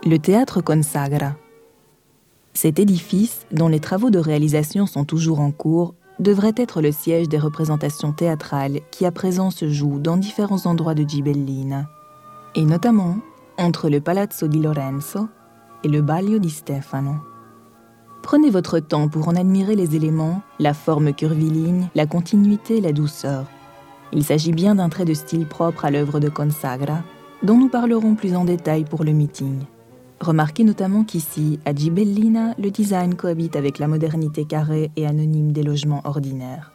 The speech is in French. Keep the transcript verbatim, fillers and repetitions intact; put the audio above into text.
Le théâtre Consagra. Cet édifice, dont les travaux de réalisation sont toujours en cours, devrait être le siège des représentations théâtrales qui à présent se jouent dans différents endroits de Ghibellina, et notamment entre le Palazzo di Lorenzo et le Balio di Stefano. Prenez votre temps pour en admirer les éléments, la forme curviligne, la continuité et la douceur. Il s'agit bien d'un trait de style propre à l'œuvre de Consagra, dont nous parlerons plus en détail pour le meeting. Remarquez notamment qu'ici, à Ghibellina, le design cohabite avec la modernité carrée et anonyme des logements ordinaires.